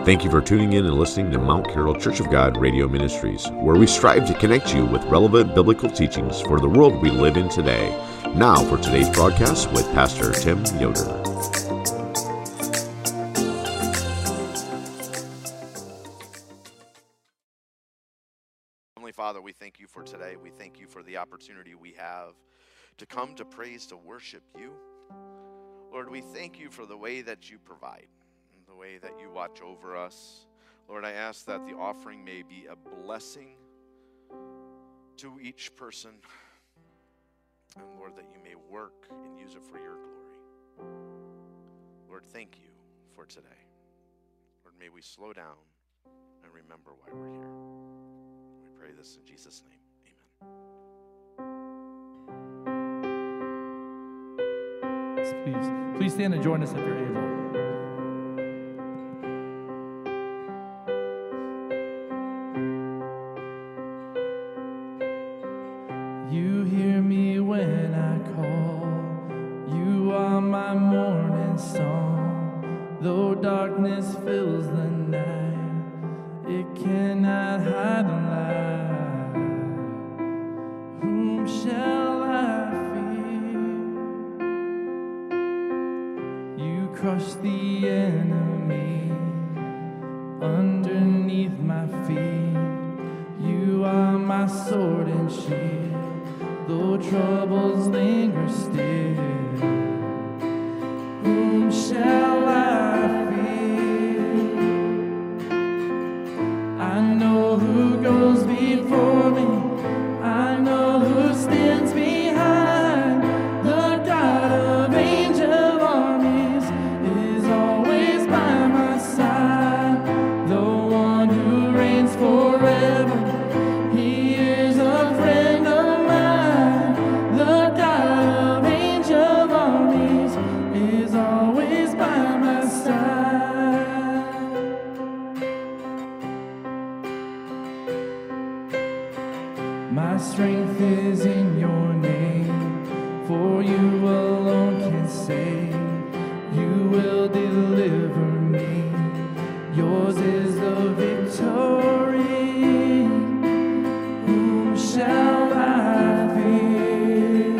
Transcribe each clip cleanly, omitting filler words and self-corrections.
Thank you for tuning in and listening to Mount Carroll Church of God Radio Ministries, where we strive to connect you with relevant biblical teachings for the world we live in today. Now for today's broadcast with Pastor Tim Yoder. Heavenly Father, we thank you for today. We thank you for the opportunity we have to come to praise, to worship you. Lord, we thank you for the way that you provide, the way that you watch over us. Lord, I ask that the offering may be a blessing to each person. And Lord, that you may work and use it for your glory. Lord, thank you for today. Lord, may we slow down and remember why we're here. We pray this in Jesus' name. Amen. Please stand and join us if you're able. You hear me when I call. You are my morning song. Though darkness fills the night, it cannot hide the light. Whom shall I fear? You crush the enemy underneath my feet. You are my sword and shield. Though troubles linger still, whom shall I fear? I know who goes before me. I know who stands behind. The God of angel armies is always by my side. The one who reigns forever. He is a friend of mine. The God of angel armies is always by my side. My strength is in your name, for you alone can save. You will deliver me. Yours is the victory. Whom shall I fear?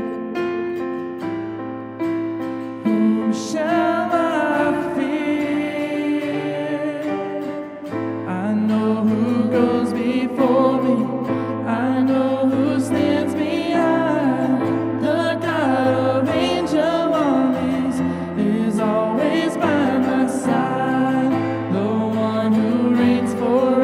Whom shall I fear? I know who goes before me. I know who stands behind. The God of angel armies is always by my side. The one who reigns forever.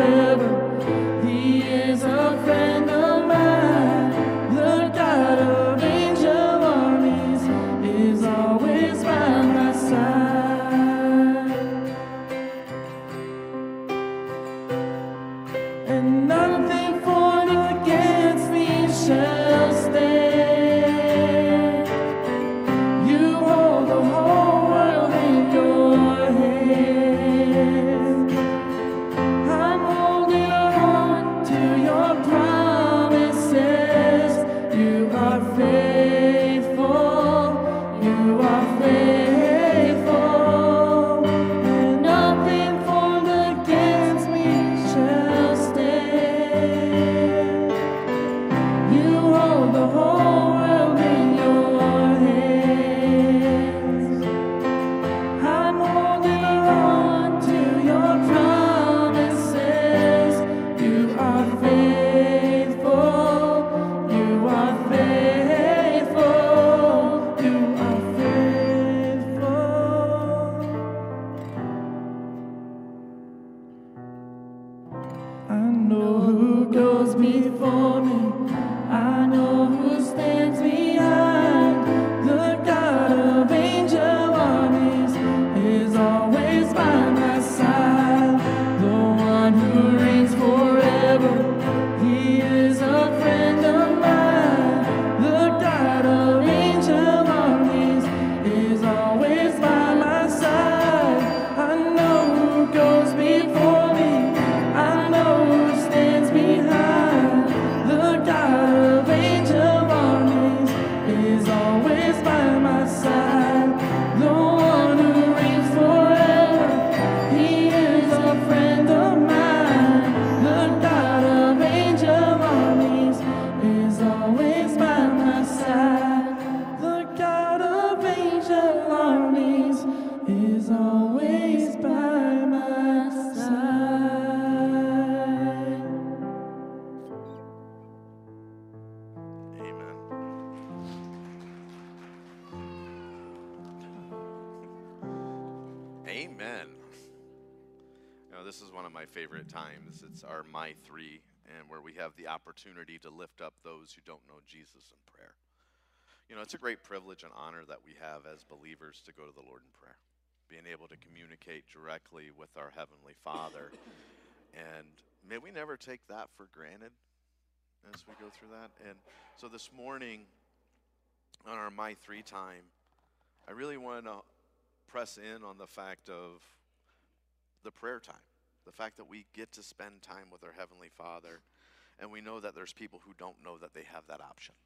Amen. You know, this is one of my favorite times. It's our My Three, and where we have the opportunity to lift up those who don't know Jesus in prayer. You know, it's a great privilege and honor that we have as believers to go to the Lord in prayer, being able to communicate directly with our Heavenly Father. And may we never take that for granted as we go through that. And so this morning, on our My Three time, I really want to press in on the fact of the prayer time, the fact that we get to spend time with our Heavenly Father, and we know that there's people who don't know that they have that option.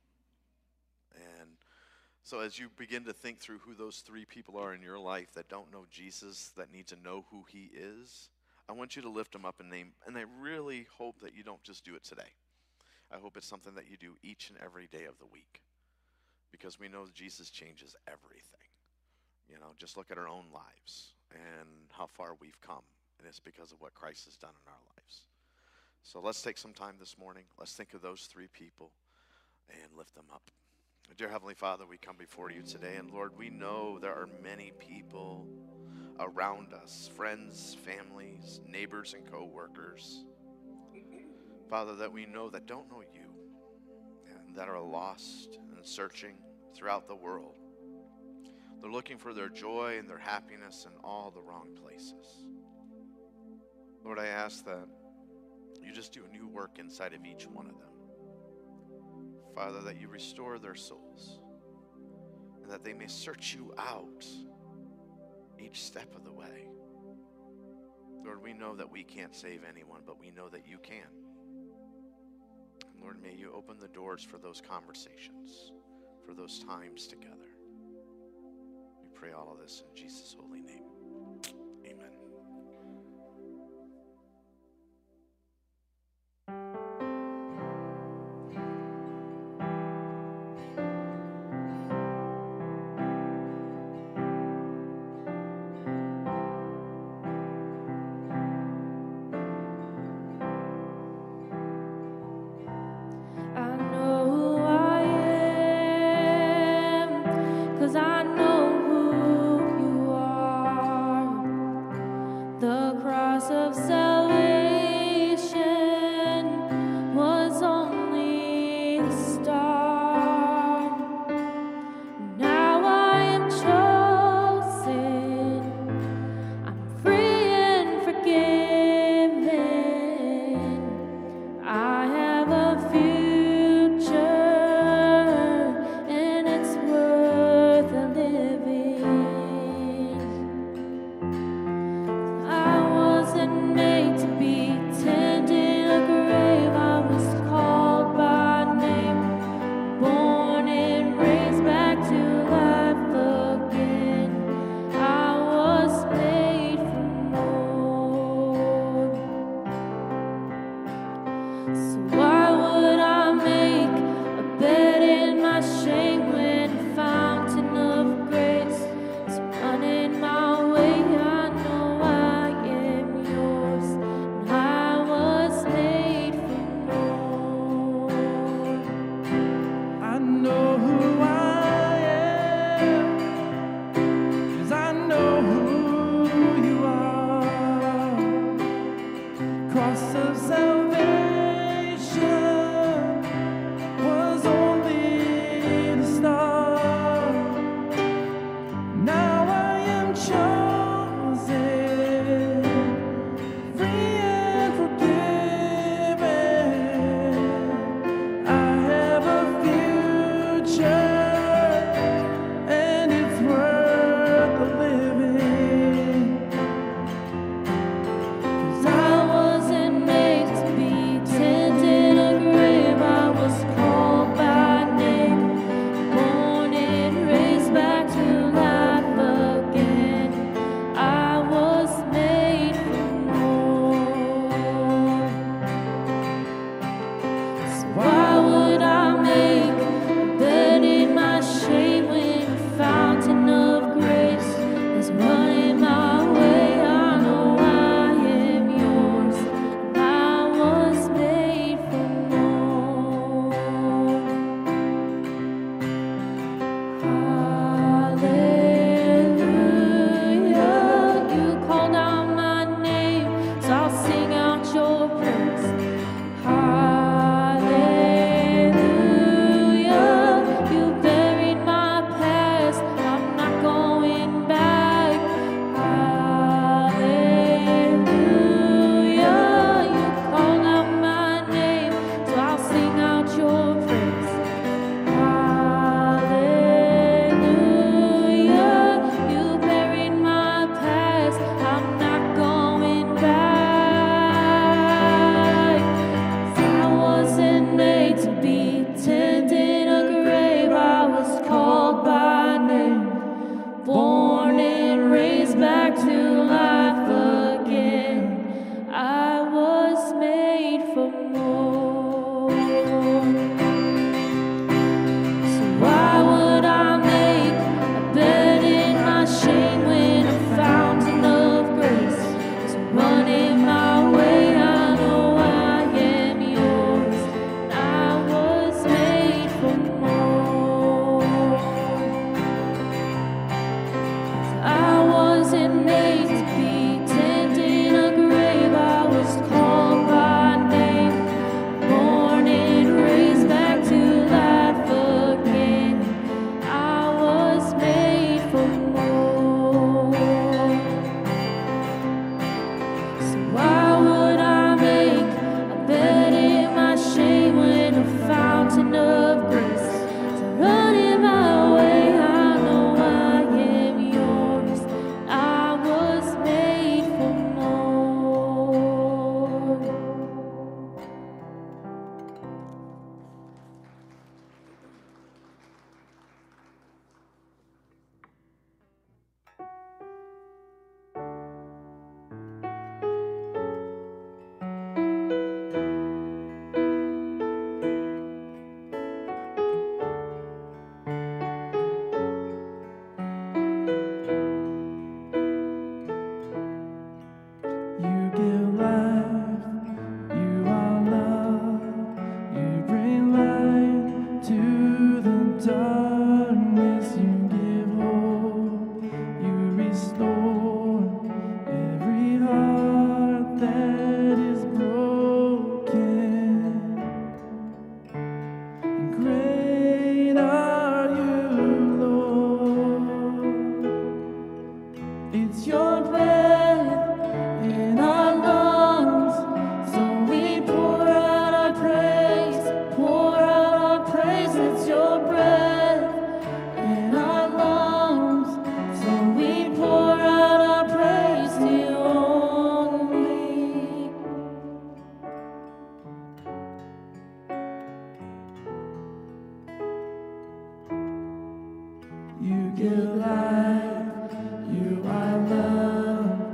And so as you begin to think through who those three people are in your life that don't know Jesus, that need to know who He is, I want you to lift them up and name, and I really hope that you don't just do it today. I hope it's something that you do each and every day of the week, because we know Jesus changes everything. You know, just look at our own lives and how far we've come, and it's because of what Christ has done in our lives. So let's take some time this morning. Let's think of those three people and lift them up. Dear Heavenly Father, we come before you today, and Lord, we know there are many people around us, friends, families, neighbors, and co-workers, Father, that we know that don't know you and that are lost and searching throughout the world. They're looking for their joy and their happiness in all the wrong places. Lord, I ask that you just do a new work inside of each one of them. Father, that you restore their souls and that they may search you out each step of the way. Lord, we know that we can't save anyone, but we know that you can. And Lord, may you open the doors for those conversations, for those times together. We pray all of this in Jesus' holy name. Amen. I know who I am, 'cause I know who you are. back to life again. I was made for more. So why would I make a bed in my shame when a fountain of grace is running my way? I know I am yours. I was made for more. I wasn't made to be tending a grave. I was called by name, born and raised back to life again. I was made for more. So why would I make a bed in my shame when a fountain of grace is running my way? I know I am yours. I was made for more. You give life, you are love, you bring light to the darkness, you give hope, you restore every heart that is broken. And great are you, Lord. It's your breath in our lungs, so we pour out our praise, pour out our praise. It's your breath in our lungs, so we pour out our praise to you only. You give life, you are love,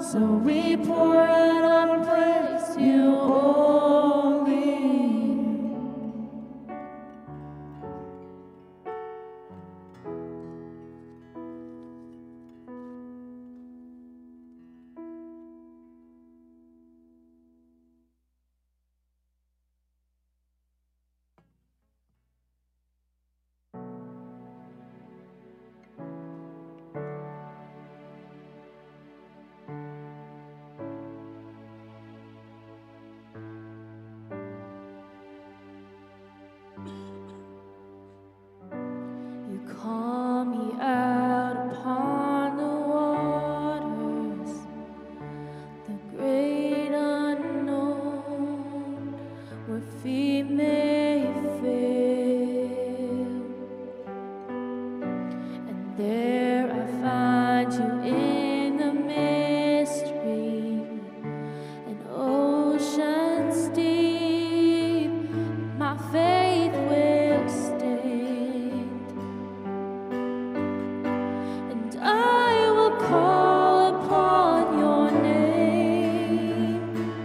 So we pour out our praise to you only. Call me out upon the waters, the great unknown, where feet may fail. And there I find you in the mystery, and oceans deep, my faith will stand. I will call upon your name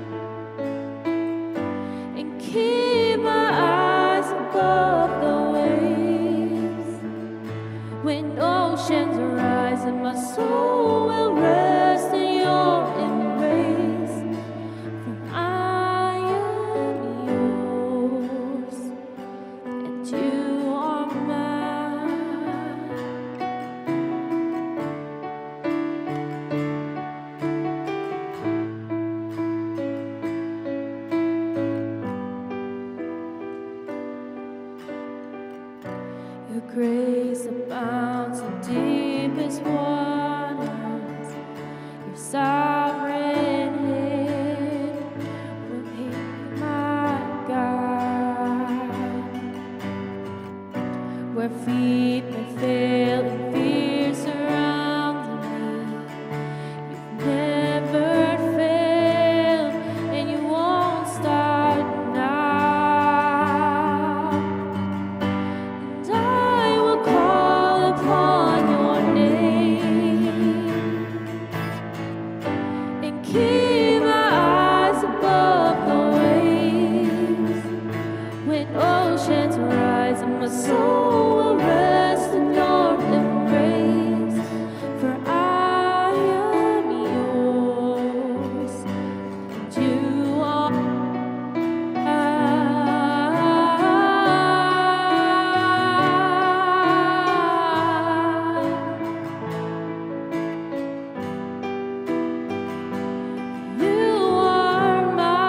and keep my eyes above the waves. When oceans rise and my soul will rest in your embrace, for I am yours and you are mine. Your grace abounds in deepest waters. Your sovereign hand will be my guide. Where feet may fail and fear surrounds me, you've never failed and you won't start now. And I will call upon your name and keep my eyes above the waves. When oceans rise and my soul will rest in your embrace, for I am yours and you are mine. You are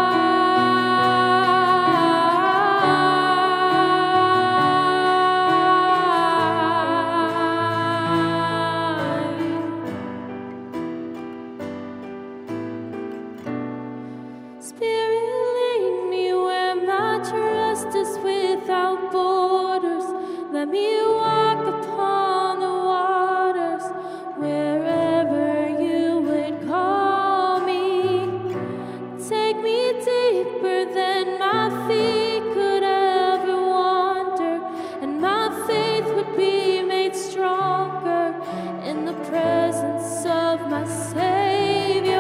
mine. Spirit, lead me where my trust is without borders. Let me walk upon the waters wherever you would call me. Take me deeper than my feet could ever wander, and my faith would be made stronger in the presence of my Savior.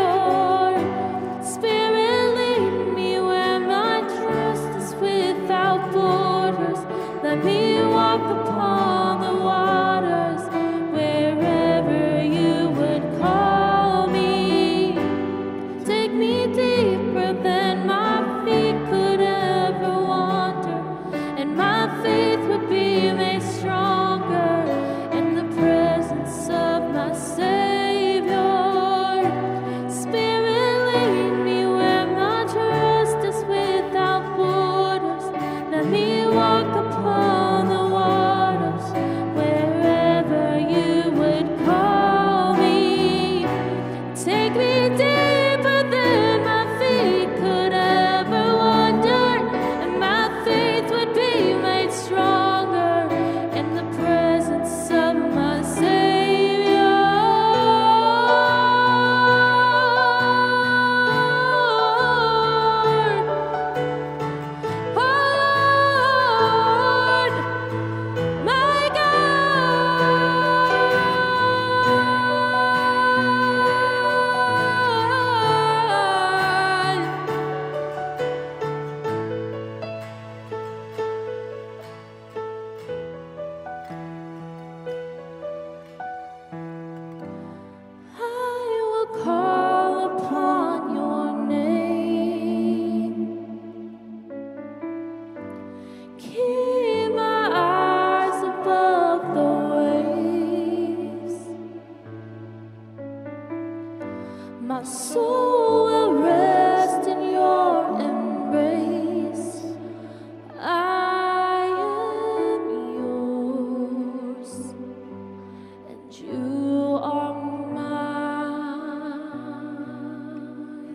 Spirit, lead me where my trust is without borders. Let me walk upon My soul will rest in your embrace. I am yours, and you are mine.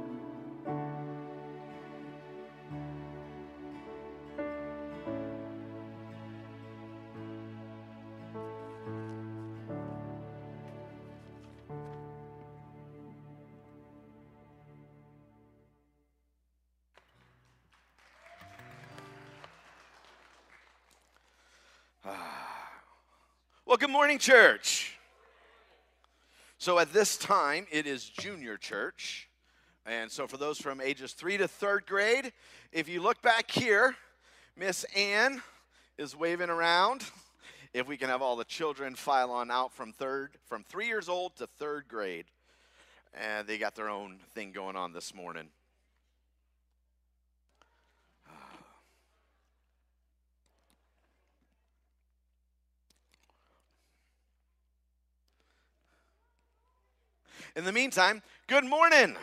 Well, good morning, church. So at this time, it is junior church. And so for those from ages 3 to 3rd grade, if you look back here, Miss Ann is waving around. If we can have all the children file on out from 3 years old to 3rd grade. And they got their own thing going on this morning. In the meantime, good morning.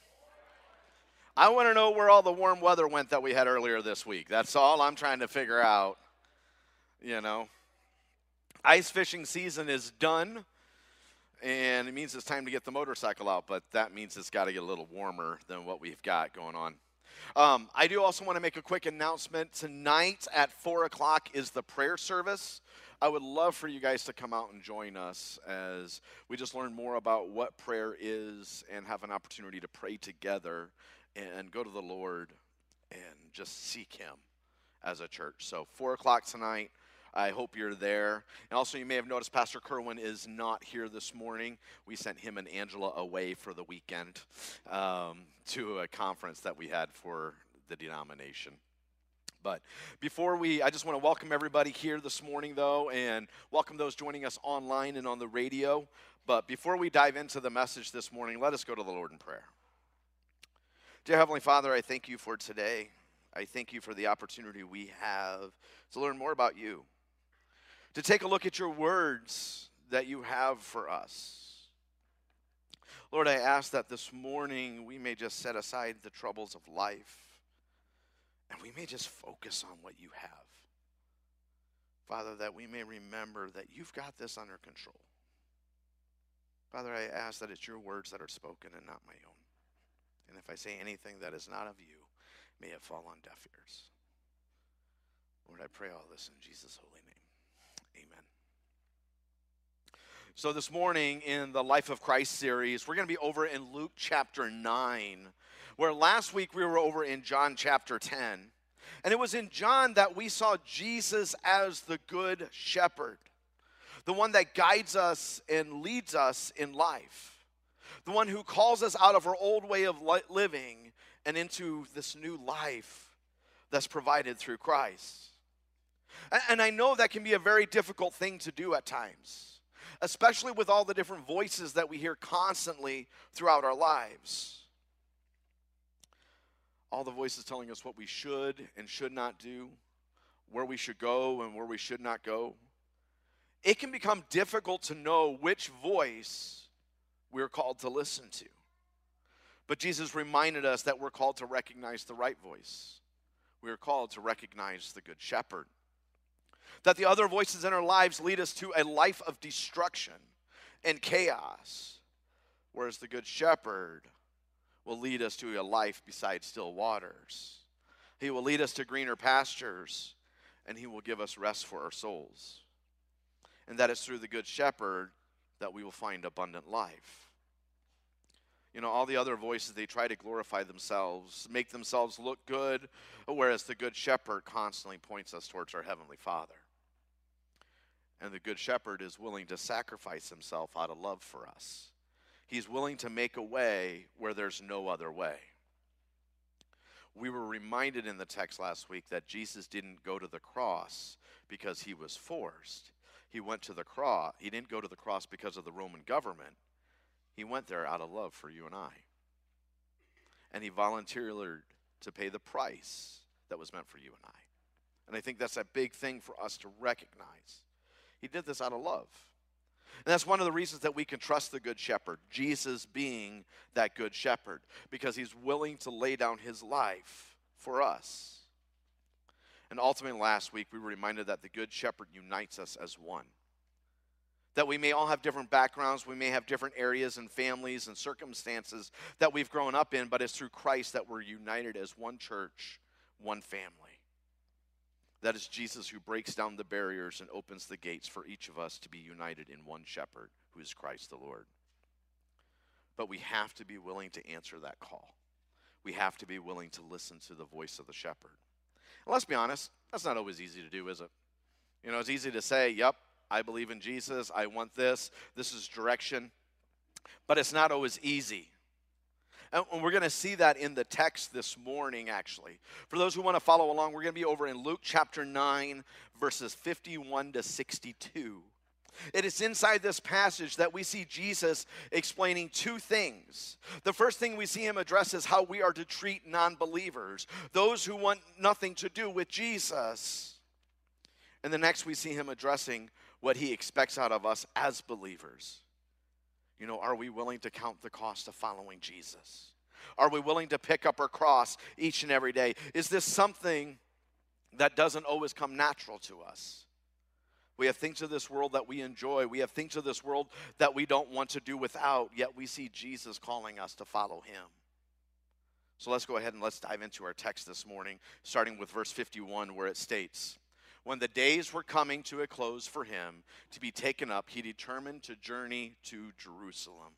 I want to know where all the warm weather went that we had earlier this week. That's all I'm trying to figure out. You know, ice fishing season is done, and it means it's time to get the motorcycle out, but that means it's got to get a little warmer than what we've got going on. I do also want to make a quick announcement. Tonight at 4 o'clock is the prayer service. I would love for you guys to come out and join us as we just learn more about what prayer is and have an opportunity to pray together and go to the Lord and just seek Him as a church. So 4 o'clock tonight. I hope you're there. And also, you may have noticed Pastor Kerwin is not here this morning. We sent him and Angela away for the weekend to a conference that we had for the denomination. But I just want to welcome everybody here this morning, though, and welcome those joining us online and on the radio. But before we dive into the message this morning, let us go to the Lord in prayer. Dear Heavenly Father, I thank you for today. I thank you for the opportunity we have to learn more about you, to take a look at your words that you have for us. Lord, I ask that this morning we may just set aside the troubles of life, and we may just focus on what you have. Father, that we may remember that you've got this under control. Father, I ask that it's your words that are spoken and not my own. And if I say anything that is not of you, may it fall on deaf ears. Lord, I pray all this in Jesus' holy name. Amen. So this morning in the Life of Christ series, we're going to be over in Luke chapter 9, where last week we were over in John chapter 10. And it was in John that we saw Jesus as the good shepherd, the one that guides us and leads us in life, the one who calls us out of our old way of living and into this new life that's provided through Christ. And I know that can be a very difficult thing to do at times, especially with all the different voices that we hear constantly throughout our lives. All the voices telling us what we should and should not do, where we should go and where we should not go. It can become difficult to know which voice we're called to listen to. But Jesus reminded us that we're called to recognize the right voice. We are called to recognize the good shepherd. That the other voices in our lives lead us to a life of destruction and chaos, whereas the good shepherd will lead us to a life beside still waters. He will lead us to greener pastures, and he will give us rest for our souls. And that is through the good shepherd that we will find abundant life. You know, all the other voices, they try to glorify themselves, make themselves look good, whereas the good shepherd constantly points us towards our heavenly Father. And the good shepherd is willing to sacrifice himself out of love for us. He's willing to make a way where there's no other way. We were reminded in the text last week that Jesus didn't go to the cross because he was forced. He went to the cross. He didn't go to the cross because of the Roman government. He went there out of love for you and I. And he volunteered to pay the price that was meant for you and I. And I think that's a big thing for us to recognize. He did this out of love. And that's one of the reasons that we can trust the Good Shepherd, Jesus being that Good Shepherd, because he's willing to lay down his life for us. And ultimately, last week, we were reminded that the Good Shepherd unites us as one. That we may all have different backgrounds, we may have different areas and families and circumstances that we've grown up in, but it's through Christ that we're united as one church, one family. That is Jesus who breaks down the barriers and opens the gates for each of us to be united in one shepherd, who is Christ the Lord. But we have to be willing to answer that call. We have to be willing to listen to the voice of the shepherd. And let's be honest, that's not always easy to do, is it? You know, it's easy to say, yep, I believe in Jesus, I want this is direction. But it's not always easy. And we're going to see that in the text this morning, actually. For those who want to follow along, we're going to be over in Luke chapter 9, verses 51 to 62. It is inside this passage that we see Jesus explaining two things. The first thing we see him address is how we are to treat non-believers, those who want nothing to do with Jesus. And the next we see him addressing what he expects out of us as believers. You know, are we willing to count the cost of following Jesus? Are we willing to pick up our cross each and every day? Is this something that doesn't always come natural to us? We have things of this world that we enjoy. We have things of this world that we don't want to do without, yet we see Jesus calling us to follow him. So let's go ahead and let's dive into our text this morning, starting with verse 51, where it states, "When the days were coming to a close for him to be taken up, he determined to journey to Jerusalem."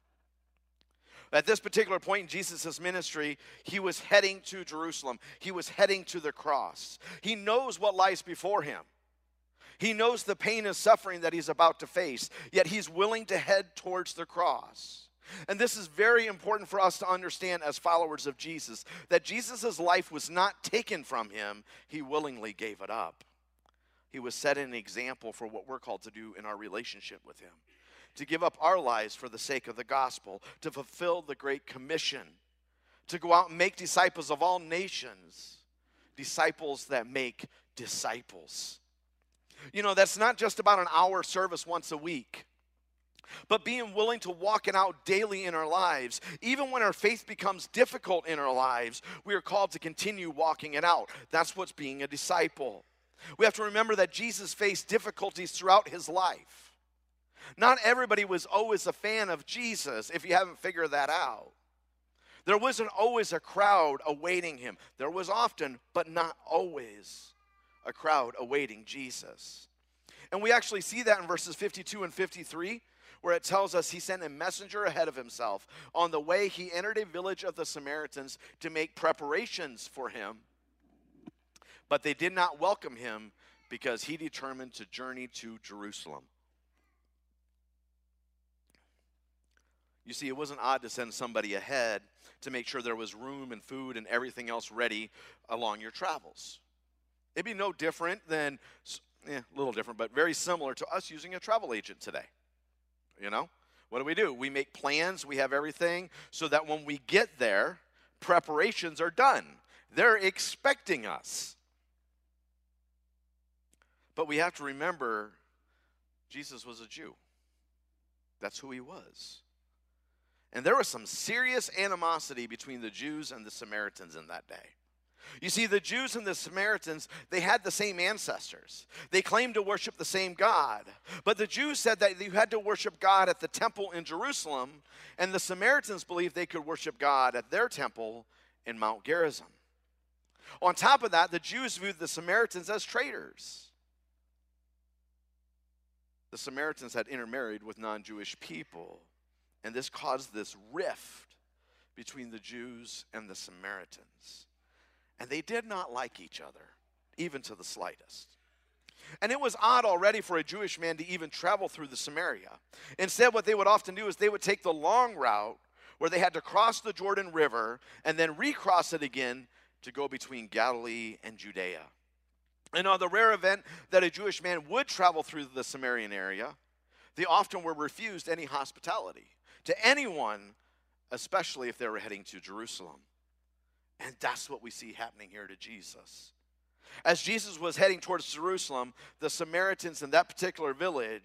At this particular point in Jesus' ministry, he was heading to Jerusalem. He was heading to the cross. He knows what lies before him. He knows the pain and suffering that he's about to face, yet he's willing to head towards the cross. And this is very important for us to understand as followers of Jesus, that Jesus' life was not taken from him. He willingly gave it up. He was setting an example for what we're called to do in our relationship with him. To give up our lives for the sake of the gospel, to fulfill the Great Commission, to go out and make disciples of all nations, disciples that make disciples. You know, that's not just about an hour service once a week, but being willing to walk it out daily in our lives. Even when our faith becomes difficult in our lives, we are called to continue walking it out. That's what's being a disciple. We have to remember that Jesus faced difficulties throughout his life. Not everybody was always a fan of Jesus, if you haven't figured that out. There wasn't always a crowd awaiting him. There was often, but not always, a crowd awaiting Jesus. And we actually see that in verses 52 and 53, where it tells us he sent a messenger ahead of himself. On the way, he entered a village of the Samaritans to make preparations for him. But they did not welcome him because he determined to journey to Jerusalem. You see, it wasn't odd to send somebody ahead to make sure there was room and food and everything else ready along your travels. It'd be no different than, a little different, but very similar to us using a travel agent today. You know, what do? We make plans, we have everything, so that when we get there, preparations are done. They're expecting us. But we have to remember, Jesus was a Jew. That's who he was. And there was some serious animosity between the Jews and the Samaritans in that day. You see, the Jews and the Samaritans, they had the same ancestors. They claimed to worship the same God. But the Jews said that you had to worship God at the temple in Jerusalem, and the Samaritans believed they could worship God at their temple in Mount Gerizim. On top of that, the Jews viewed the Samaritans as traitors. The Samaritans had intermarried with non-Jewish people, and this caused this rift between the Jews and the Samaritans. And they did not like each other, even to the slightest. And it was odd already for a Jewish man to even travel through the Samaria. Instead, what they would often do is they would take the long route where they had to cross the Jordan River and then recross it again to go between Galilee and Judea. And on the rare event that a Jewish man would travel through the Samaritan area, they often were refused any hospitality to anyone, especially if they were heading to Jerusalem. And that's what we see happening here to Jesus. As Jesus was heading towards Jerusalem, the Samaritans in that particular village,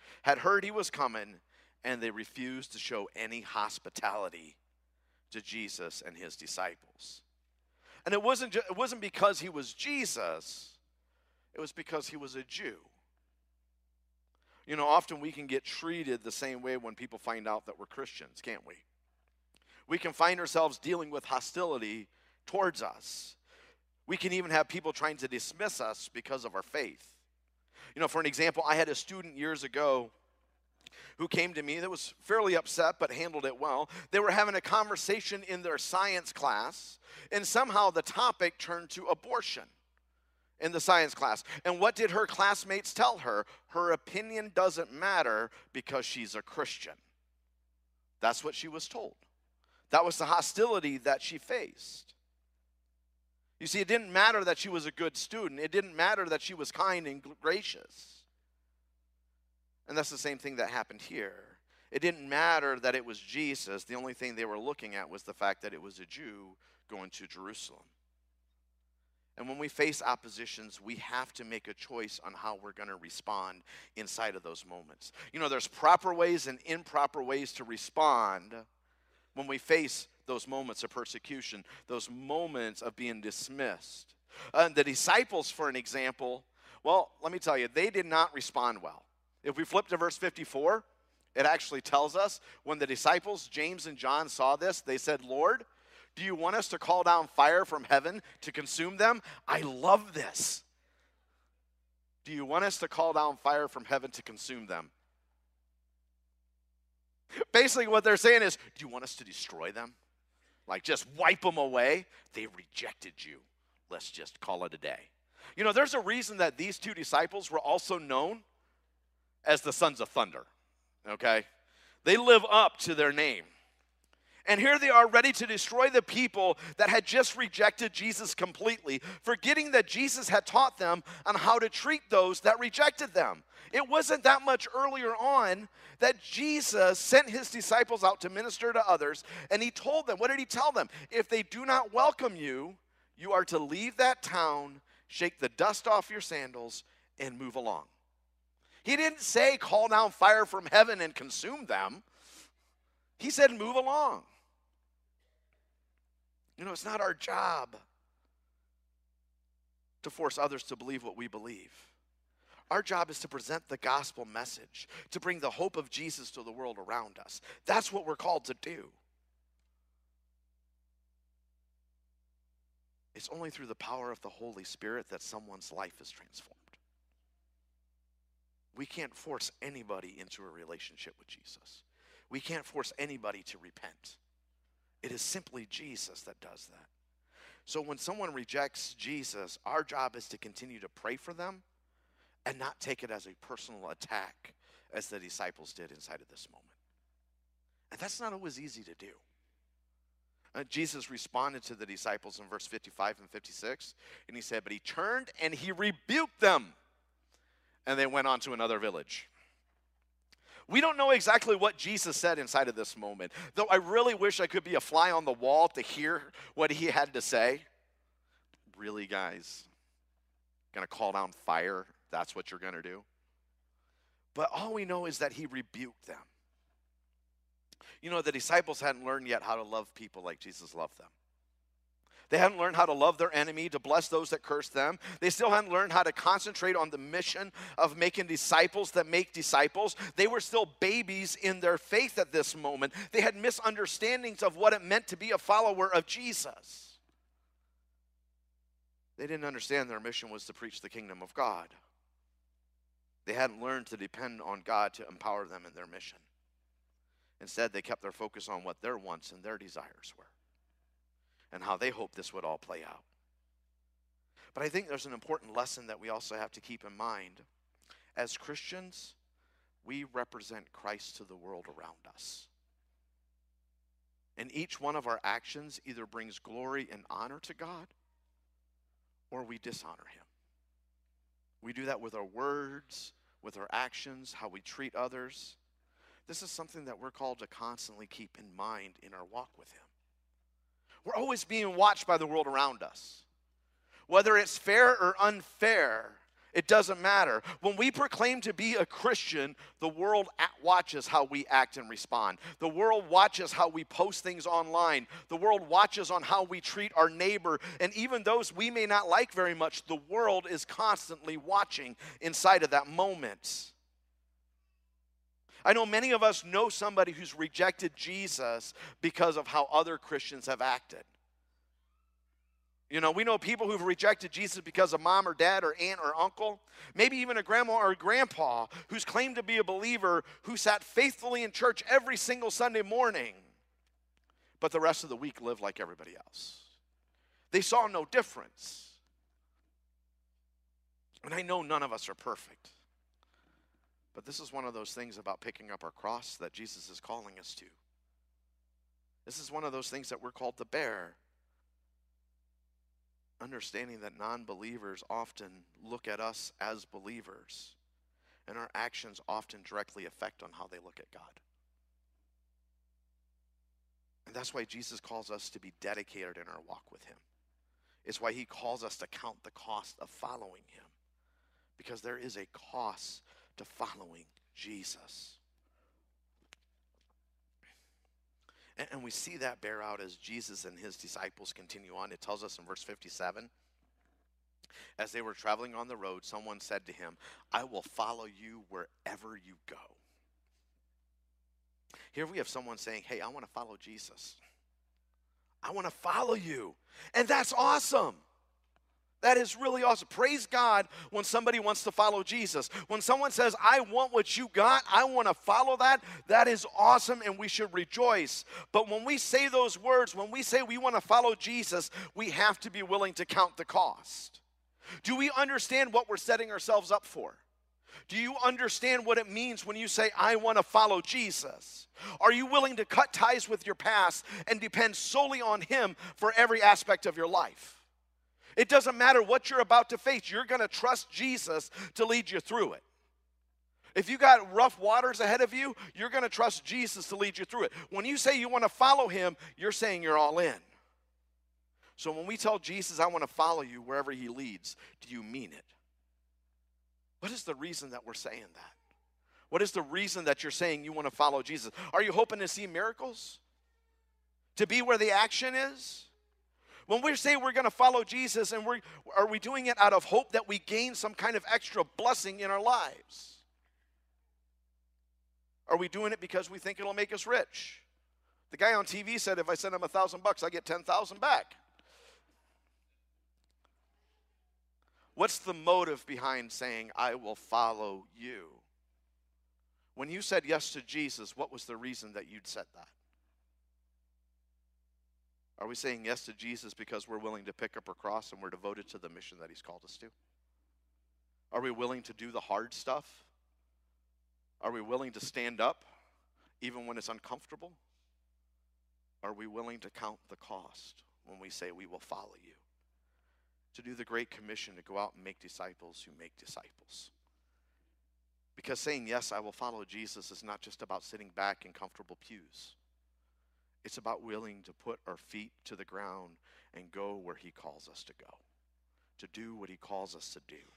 had heard he was coming, and they refused to show any hospitality to Jesus and his disciples. And it wasn't because he was Jesus, it was because he was a Jew. You know, often we can get treated the same way when people find out that we're Christians, can't we? We can find ourselves dealing with hostility towards us. We can even have people trying to dismiss us because of our faith. You know, for an example, I had a student years ago who came to me that was fairly upset but handled it well. They were having a conversation in their science class, and somehow the topic turned to abortion in the science class. And what did her classmates tell her? Her opinion doesn't matter because she's a Christian. That's what she was told. That was the hostility that she faced. You see, it didn't matter that she was a good student. It didn't matter that she was kind and gracious. And that's the same thing that happened here. It didn't matter that it was Jesus. The only thing they were looking at was the fact that it was a Jew going to Jerusalem. And when we face oppositions, we have to make a choice on how we're going to respond inside of those moments. You know, there's proper ways and improper ways to respond when we face those moments of persecution, those moments of being dismissed. The disciples, for an example, well, let me tell you, they did not respond well. If we flip to verse 54, it actually tells us when the disciples, James and John, saw this, they said, "Lord, do you want us to call down fire from heaven to consume them?" I love this. Do you want us to call down fire from heaven to consume them? Basically what they're saying is, do you want us to destroy them? Like just wipe them away? They rejected you. Let's just call it a day. You know, there's a reason that these two disciples were also known as the sons of thunder, okay? They live up to their name. And here they are ready to destroy the people that had just rejected Jesus completely, forgetting that Jesus had taught them on how to treat those that rejected them. It wasn't that much earlier on that Jesus sent his disciples out to minister to others, and he told them, what did he tell them? If they do not welcome you, you are to leave that town, shake the dust off your sandals, and move along. He didn't say call down fire from heaven and consume them. He said move along. You know, it's not our job to force others to believe what we believe. Our job is to present the gospel message, to bring the hope of Jesus to the world around us. That's what we're called to do. It's only through the power of the Holy Spirit that someone's life is transformed. We can't force anybody into a relationship with Jesus. We can't force anybody to repent. It is simply Jesus that does that. So when someone rejects Jesus, our job is to continue to pray for them and not take it as a personal attack as the disciples did inside of this moment. And that's not always easy to do. Jesus responded to the disciples in verse 55 and 56, and he said, but he turned and he rebuked them, and they went on to another village. We don't know exactly what Jesus said inside of this moment, though I really wish I could be a fly on the wall to hear what he had to say. Really, guys? Gonna call down fire? That's what you're gonna do? But all we know is that he rebuked them. You know, the disciples hadn't learned yet how to love people like Jesus loved them. They hadn't learned how to love their enemy, to bless those that curse them. They still hadn't learned how to concentrate on the mission of making disciples that make disciples. They were still babies in their faith at this moment. They had misunderstandings of what it meant to be a follower of Jesus. They didn't understand their mission was to preach the kingdom of God. They hadn't learned to depend on God to empower them in their mission. Instead, they kept their focus on what their wants and their desires were, and how they hoped this would all play out. But I think there's an important lesson that we also have to keep in mind. As Christians, we represent Christ to the world around us. And each one of our actions either brings glory and honor to God, or we dishonor him. We do that with our words, with our actions, how we treat others. This is something that we're called to constantly keep in mind in our walk with him. We're always being watched by the world around us. Whether it's fair or unfair, It doesn't matter. When we proclaim to be a Christian, the world watches how we act and respond. The world watches how we post things online. The world watches on how we treat our neighbor. And even those we may not like very much, the world is constantly watching inside of that moment. I know many of us know somebody who's rejected Jesus because of how other Christians have acted. You know, we know people who've rejected Jesus because of mom or dad or aunt or uncle, maybe even a grandma or a grandpa who's claimed to be a believer who sat faithfully in church every single Sunday morning, but the rest of the week lived like everybody else. They saw no difference. And I know none of us are perfect, but this is one of those things about picking up our cross that Jesus is calling us to. This is one of those things that we're called to bear. Understanding that non-believers often look at us as believers, and our actions often directly affect on how they look at God. And that's why Jesus calls us to be dedicated in our walk with him. It's why he calls us to count the cost of following him, because there is a cost to following Jesus. And we see that bear out as Jesus and his disciples continue on. It tells us in verse 57, as they were traveling on the road, someone said to him, "I will follow you wherever you go." Here we have someone saying, "Hey, I want to follow Jesus. I want to follow you." And that's awesome. That is really awesome. Praise God when somebody wants to follow Jesus. When someone says, "I want what you got, I want to follow that," that is awesome and we should rejoice. But when we say those words, when we say we want to follow Jesus, we have to be willing to count the cost. Do we understand what we're setting ourselves up for? Do you understand what it means when you say, "I want to follow Jesus"? Are you willing to cut ties with your past and depend solely on him for every aspect of your life? It doesn't matter what you're about to face. You're going to trust Jesus to lead you through it. If you got rough waters ahead of you, you're going to trust Jesus to lead you through it. When you say you want to follow him, you're saying you're all in. So when we tell Jesus, "I want to follow you wherever he leads," do you mean it? What is the reason that we're saying that? What is the reason that you're saying you want to follow Jesus? Are you hoping to see miracles? To be where the action is? When we say we're going to follow Jesus, and are we doing it out of hope that we gain some kind of extra blessing in our lives? Are we doing it because we think it'll make us rich? The guy on TV said if I send him $1,000, I get 10,000 back. What's the motive behind saying, "I will follow you"? When you said yes to Jesus, what was the reason that you'd said that? Are we saying yes to Jesus because we're willing to pick up our cross and we're devoted to the mission that he's called us to? Are we willing to do the hard stuff? Are we willing to stand up even when it's uncomfortable? Are we willing to count the cost when we say we will follow you? To do the Great Commission to go out and make disciples who make disciples. Because saying yes, I will follow Jesus is not just about sitting back in comfortable pews. It's about willing to put our feet to the ground and go where he calls us to go, to do what he calls us to do.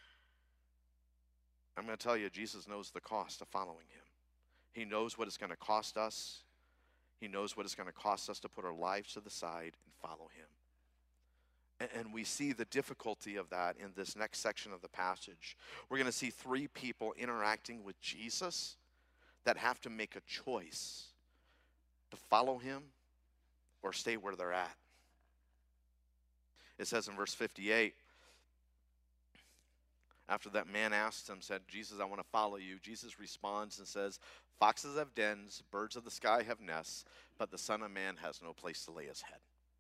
I'm going to tell you, Jesus knows the cost of following him. He knows what it's going to cost us. He knows what it's going to cost us to put our lives to the side and follow him. And we see the difficulty of that in this next section of the passage. We're going to see three people interacting with Jesus that have to make a choice to follow him or stay where they're at. It says in verse 58, after that man asked him, said, "Jesus, I want to follow you." Jesus responds and says, "Foxes have dens, birds of the sky have nests, but the Son of Man has no place to lay his head."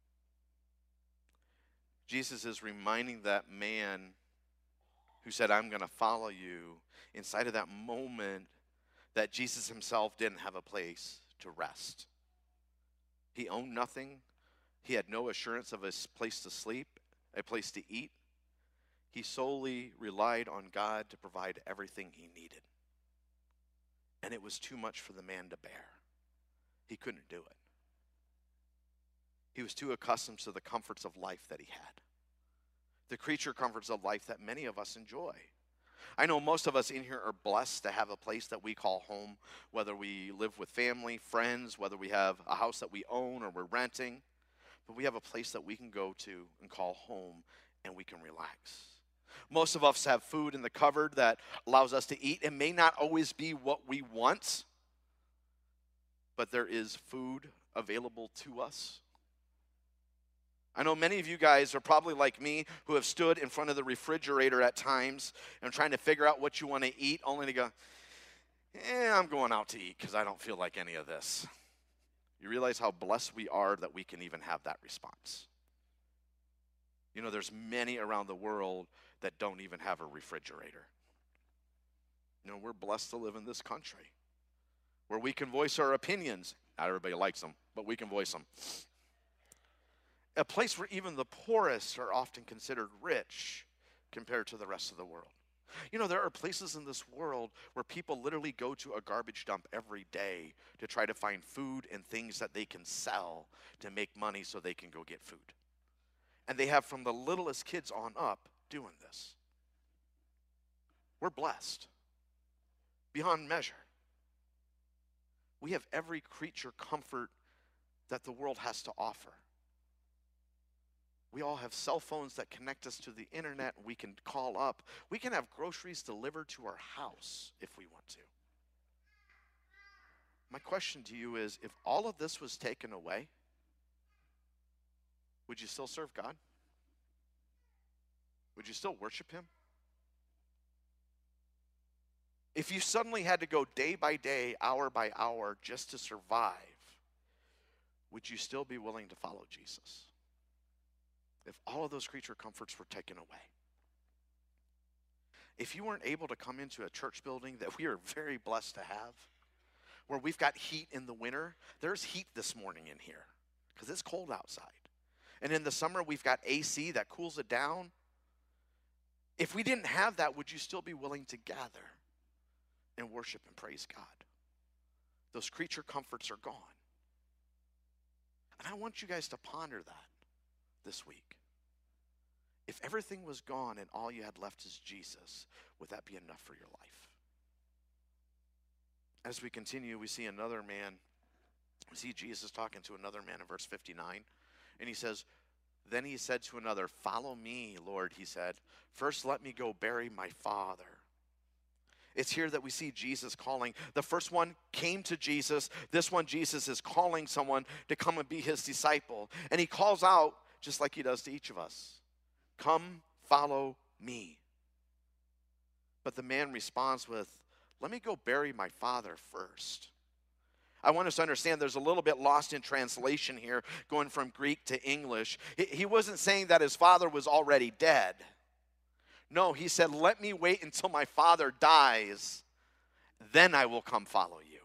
Jesus is reminding that man who said, "I'm going to follow you," inside of that moment that Jesus himself didn't have a place to rest. He owned nothing. He had no assurance of a place to sleep, a place to eat. He solely relied on God to provide everything he needed. And it was too much for the man to bear. He couldn't do it. He was too accustomed to the comforts of life that he had, the creature comforts of life that many of us enjoy. I know most of us in here are blessed to have a place that we call home, whether we live with family, friends, whether we have a house that we own or we're renting. But we have a place that we can go to and call home, and we can relax. Most of us have food in the cupboard that allows us to eat. It may not always be what we want, but there is food available to us. I know many of you guys are probably like me who have stood in front of the refrigerator at times and trying to figure out what you want to eat, only to go, I'm going out to eat because I don't feel like any of this. You realize how blessed we are that we can even have that response. You know, there's many around the world that don't even have a refrigerator. You know, we're blessed to live in this country where we can voice our opinions. Not everybody likes them, but we can voice them. A place where even the poorest are often considered rich compared to the rest of the world. You know, there are places in this world where people literally go to a garbage dump every day to try to find food and things that they can sell to make money so they can go get food. And they have from the littlest kids on up doing this. We're blessed beyond measure. We have every creature comfort that the world has to offer. We all have cell phones that connect us to the internet. We can call up. We can have groceries delivered to our house if we want to. My question to you is, if all of this was taken away, would you still serve God? Would you still worship Him? If you suddenly had to go day by day, hour by hour, just to survive, would you still be willing to follow Jesus? If all of those creature comforts were taken away. If you weren't able to come into a church building that we are very blessed to have, where we've got heat in the winter, there's heat this morning in here because it's cold outside. And in the summer, we've got AC that cools it down. If we didn't have that, would you still be willing to gather and worship and praise God? Those creature comforts are gone. And I want you guys to ponder that this week. If everything was gone and all you had left is Jesus, would that be enough for your life? As we continue, we see another man. We see Jesus talking to another man in verse 59. And he says, then he said to another, follow me, Lord, he said. First let me go bury my father. It's here that we see Jesus calling. The first one came to Jesus. This one, Jesus is calling someone to come and be his disciple. And he calls out, just like he does to each of us, come, follow me. But the man responds with, let me go bury my father first. I want us to understand there's a little bit lost in translation here, going from Greek to English. He wasn't saying that his father was already dead. No, he said, let me wait until my father dies, then I will come follow you.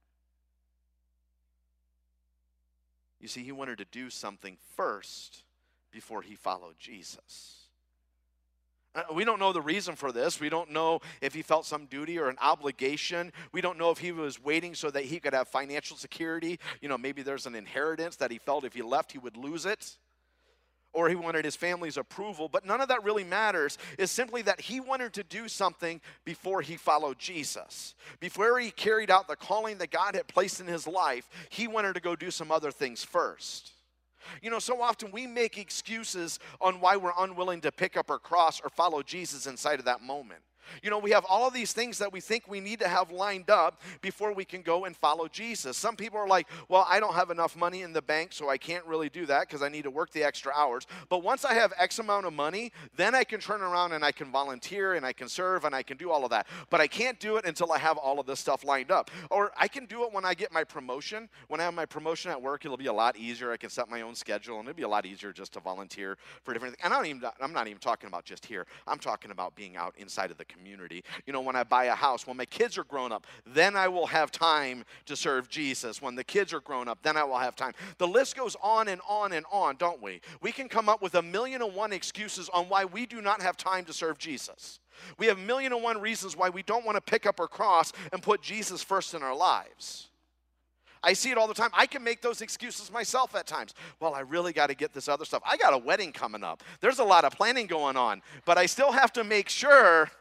You see, he wanted to do something first before he followed Jesus. We don't know the reason for this. We don't know if he felt some duty or an obligation. We don't know if he was waiting so that he could have financial security. You know, maybe there's an inheritance that he felt if he left, he would lose it. Or he wanted his family's approval. But none of that really matters. It's simply that he wanted to do something before he followed Jesus. Before he carried out the calling that God had placed in his life, he wanted to go do some other things first. You know, so often we make excuses on why we're unwilling to pick up our cross or follow Jesus inside of that moment. You know, we have all of these things that we think we need to have lined up before we can go and follow Jesus. Some people are like, well, I don't have enough money in the bank, so I can't really do that because I need to work the extra hours. But once I have X amount of money, then I can turn around and I can volunteer and I can serve and I can do all of that. But I can't do it until I have all of this stuff lined up. Or I can do it when I get my promotion. When I have my promotion at work, it'll be a lot easier. I can set my own schedule, and it'll be a lot easier just to volunteer for different things. And I'm not even talking about just here. I'm talking about being out inside of the community. You know, when I buy a house, when my kids are grown up, then I will have time to serve Jesus. When the kids are grown up, then I will have time. The list goes on and on and on, don't we? We can come up with 1,000,001 excuses on why we do not have time to serve Jesus. We have 1,000,001 reasons why we don't want to pick up our cross and put Jesus first in our lives. I see it all the time. I can make those excuses myself at times. Well, I really got to get this other stuff. I got a wedding coming up. There's a lot of planning going on, but I still have to make sure.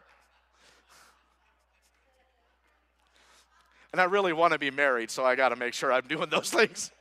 And I really want to be married, so I got to make sure I'm doing those things.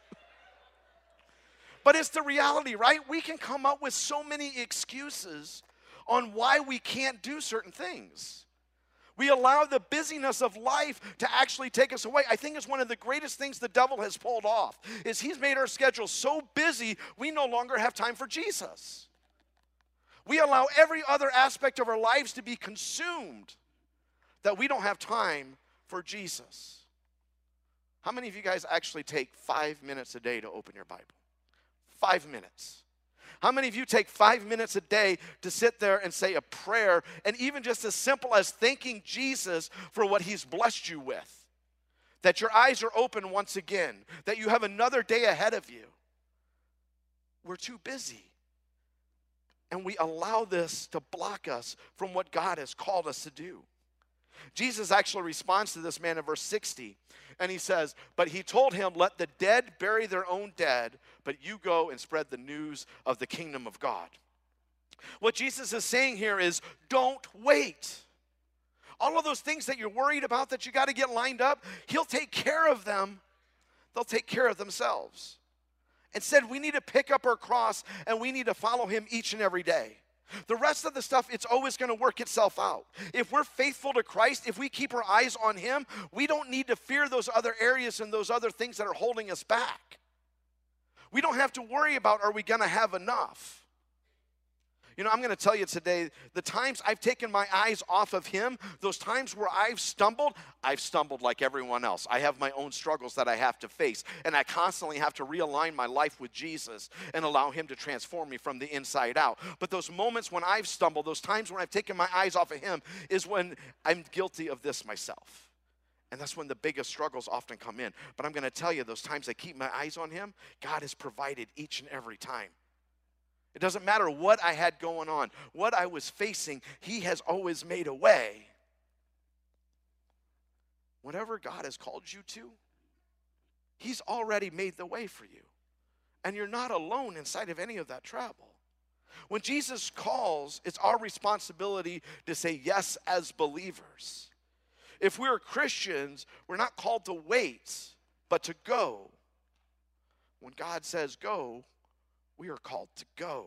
But it's the reality, right? We can come up with so many excuses on why we can't do certain things. We allow the busyness of life to actually take us away. I think it's one of the greatest things the devil has pulled off, is he's made our schedule so busy we no longer have time for Jesus. We allow every other aspect of our lives to be consumed that we don't have time for Jesus. How many of you guys actually take 5 minutes a day to open your Bible? 5 minutes. How many of you take 5 minutes a day to sit there and say a prayer, and even just as simple as thanking Jesus for what he's blessed you with? That your eyes are open once again, that you have another day ahead of you. We're too busy. And we allow this to block us from what God has called us to do. Jesus actually responds to this man in verse 60, and he says, but he told him, let the dead bury their own dead, but you go and spread the news of the kingdom of God. What Jesus is saying here is, don't wait. All of those things that you're worried about that you got to get lined up, he'll take care of them. They'll take care of themselves. Instead, we need to pick up our cross and we need to follow him each and every day. The rest of the stuff, it's always going to work itself out. If we're faithful to Christ, if we keep our eyes on him, we don't need to fear those other areas and those other things that are holding us back. We don't have to worry about, are we going to have enough? You know, I'm going to tell you today, the times I've taken my eyes off of him, those times where I've stumbled like everyone else. I have my own struggles that I have to face, and I constantly have to realign my life with Jesus and allow him to transform me from the inside out. But those moments when I've stumbled, those times when I've taken my eyes off of him, is when I'm guilty of this myself. And that's when the biggest struggles often come in. But I'm going to tell you, those times I keep my eyes on him, God has provided each and every time. It doesn't matter what I had going on, what I was facing, he has always made a way. Whatever God has called you to, he's already made the way for you. And you're not alone inside of any of that travel. When Jesus calls, it's our responsibility to say yes as believers. If we're Christians, we're not called to wait, but to go. When God says go, we are called to go.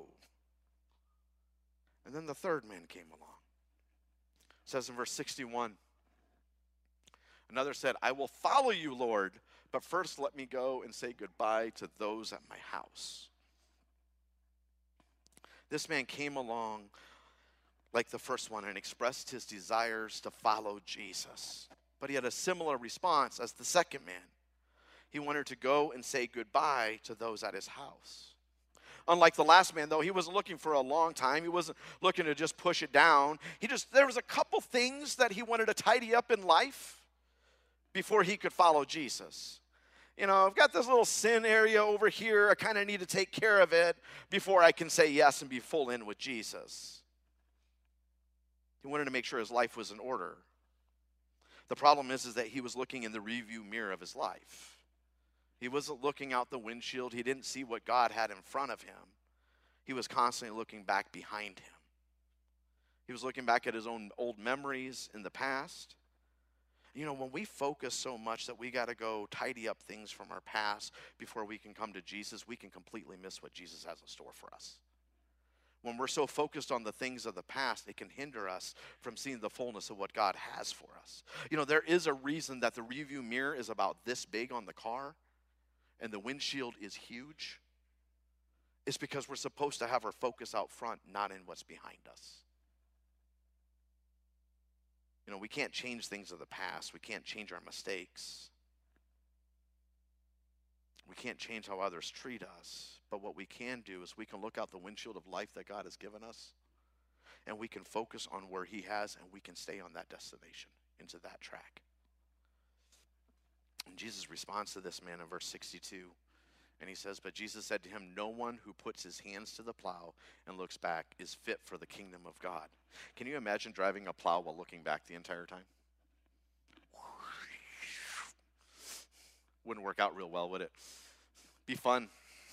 And then the third man came along. It says in verse 61, another said, I will follow you, Lord, but first let me go and say goodbye to those at my house. This man came along like the first one and expressed his desires to follow Jesus. But he had a similar response as the second man. He wanted to go and say goodbye to those at his house. Unlike the last man, though, he wasn't looking for a long time. He wasn't looking to just push it down. There was a couple things that he wanted to tidy up in life before he could follow Jesus. You know, I've got this little sin area over here. I kind of need to take care of it before I can say yes and be full in with Jesus. He wanted to make sure his life was in order. The problem is that he was looking in the review mirror of his life. He wasn't looking out the windshield. He didn't see what God had in front of him. He was constantly looking back behind him. He was looking back at his own old memories in the past. You know, when we focus so much that we got to go tidy up things from our past before we can come to Jesus, we can completely miss what Jesus has in store for us. When we're so focused on the things of the past, it can hinder us from seeing the fullness of what God has for us. You know, there is a reason that the review mirror is about this big on the car and the windshield is huge. It's because we're supposed to have our focus out front, not in what's behind us. You know, we can't change things of the past. We can't change our mistakes. We can't change how others treat us. But what we can do is we can look out the windshield of life that God has given us, and we can focus on where he has, and we can stay on that destination, into that track. And Jesus responds to this man in verse 62, and he says, but Jesus said to him, no one who puts his hands to the plow and looks back is fit for the kingdom of God. Can you imagine driving a plow while looking back the entire time? Wouldn't work out real well, would it? Be fun.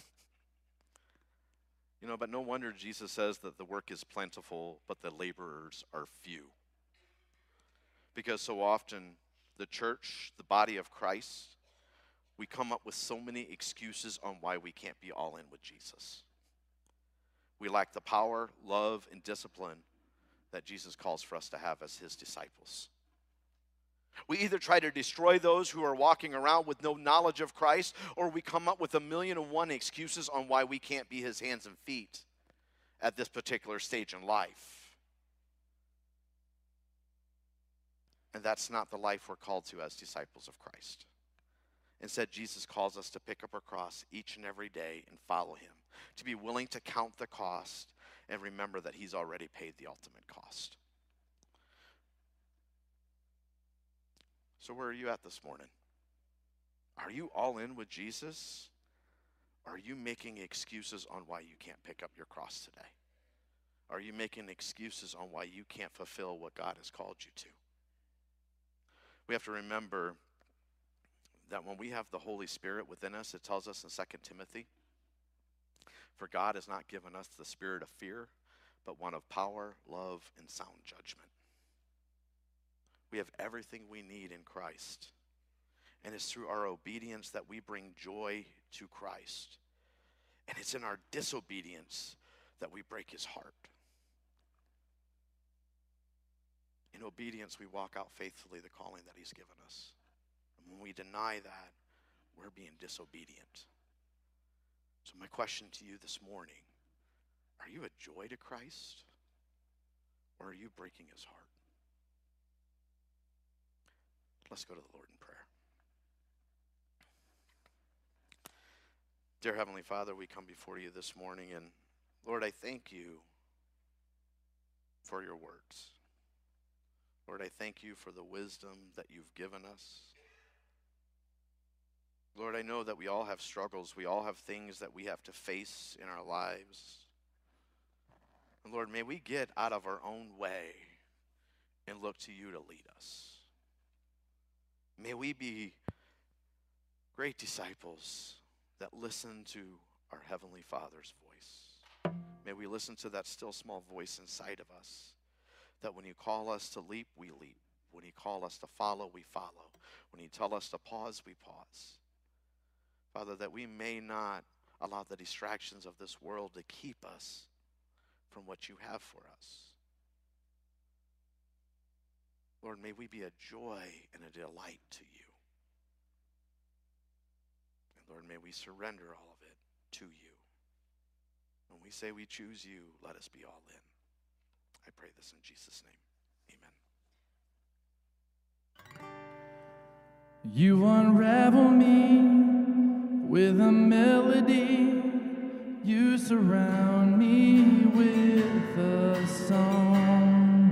But no wonder Jesus says that the work is plentiful, but the laborers are few. Because so often, the church, the body of Christ, we come up with so many excuses on why we can't be all in with Jesus. We lack the power, love, and discipline that Jesus calls for us to have as his disciples. We either try to destroy those who are walking around with no knowledge of Christ, or we come up with 1,000,001 excuses on why we can't be his hands and feet at this particular stage in life. And that's not the life we're called to as disciples of Christ. Instead, Jesus calls us to pick up our cross each and every day and follow him, to be willing to count the cost and remember that he's already paid the ultimate cost. So where are you at this morning? Are you all in with Jesus? Or are you making excuses on why you can't pick up your cross today? Are you making excuses on why you can't fulfill what God has called you to? We have to remember that when we have the Holy Spirit within us, it tells us in 2 Timothy, for God has not given us the spirit of fear, but one of power, love, and sound judgment. We have everything we need in Christ. And it's through our obedience that we bring joy to Christ. And it's in our disobedience that we break his heart. In obedience, we walk out faithfully the calling that he's given us. And when we deny that, we're being disobedient. So my question to you this morning, are you a joy to Christ? Or are you breaking his heart? Let's go to the Lord in prayer. Dear Heavenly Father, we come before you this morning, and Lord, I thank you for your words. Lord, I thank you for the wisdom that you've given us. Lord, I know that we all have struggles. We all have things that we have to face in our lives. And Lord, may we get out of our own way and look to you to lead us. May we be great disciples that listen to our Heavenly Father's voice. May we listen to that still small voice inside of us, that when you call us to leap, we leap. When you call us to follow, we follow. When you tell us to pause, we pause. Father, that we may not allow the distractions of this world to keep us from what you have for us. Lord, may we be a joy and a delight to you. And Lord, may we surrender all of it to you. When we say we choose you, let us be all in. I pray this in Jesus' name. Amen. You unravel me with a melody. You surround me with a song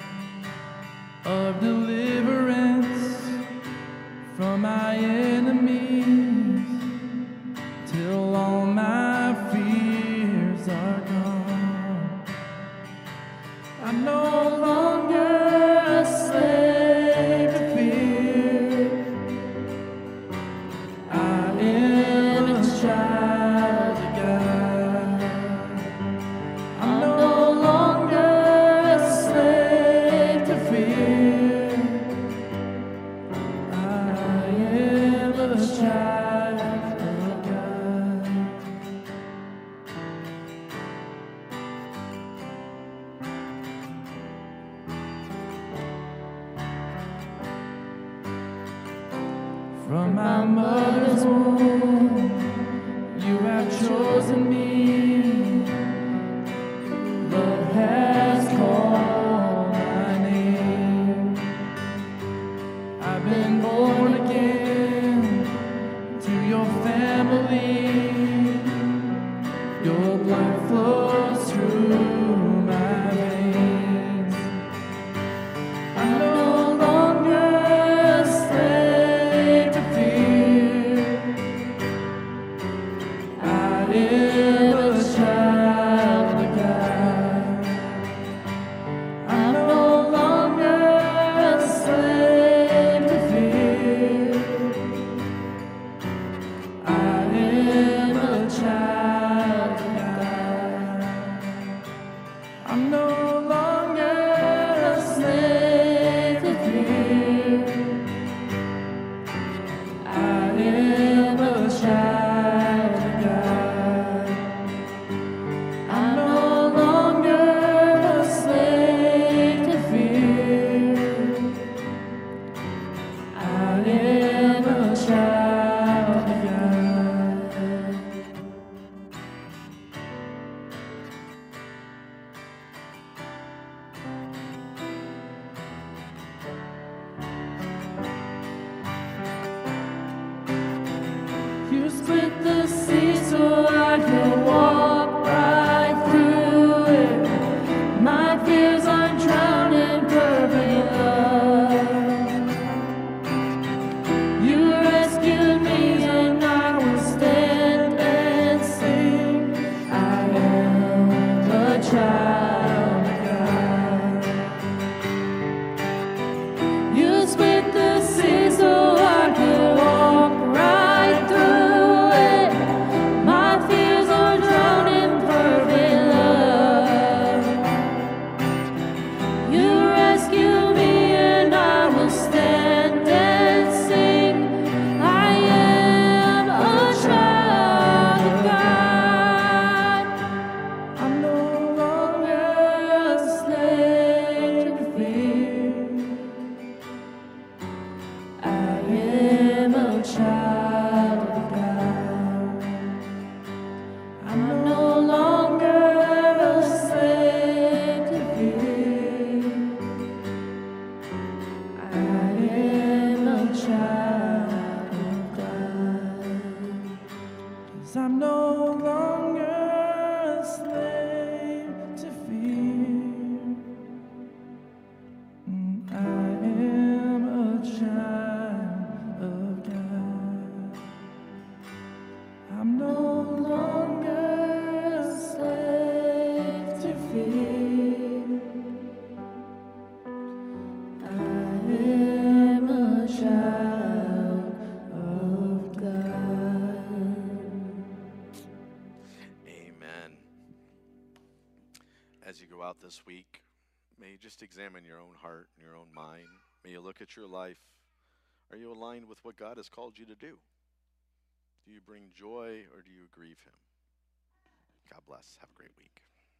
of deliverance from my enemies, till all my fears are gone. I'm no longer a slave to fear. I am a child of God. I'm no longer a slave to fear. I am a child of God. From my mother's womb, you have chosen me. Love has called my name. I've been born again to your family. Your blood flows through my veins. I'm no longer a slave to fear. I am a child of God. I'm no longer a slave to fear. longer a slave to fear. I am a child of God. I'm no longer a slave to fear. I am a child of God. Amen. As you go out this week, may you just examine your own heart and your own mind. May you look at your life. Are you aligned with what God has called you to do? Do you bring joy or do you grieve him? God bless. Have a great week.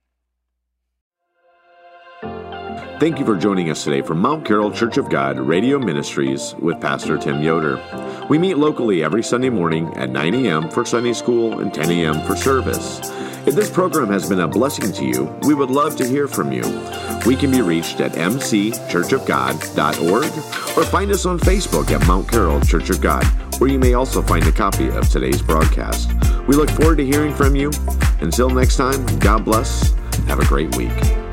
Thank you for joining us today from Mount Carroll Church of God Radio Ministries with Pastor Tim Yoder. We meet locally every Sunday morning at 9 a.m. for Sunday school and 10 a.m. for service. If this program has been a blessing to you, we would love to hear from you. We can be reached at mcchurchofgod.org or find us on Facebook at Mount Carroll Church of God, where you may also find a copy of today's broadcast. We look forward to hearing from you. Until next time, God bless. Have a great week.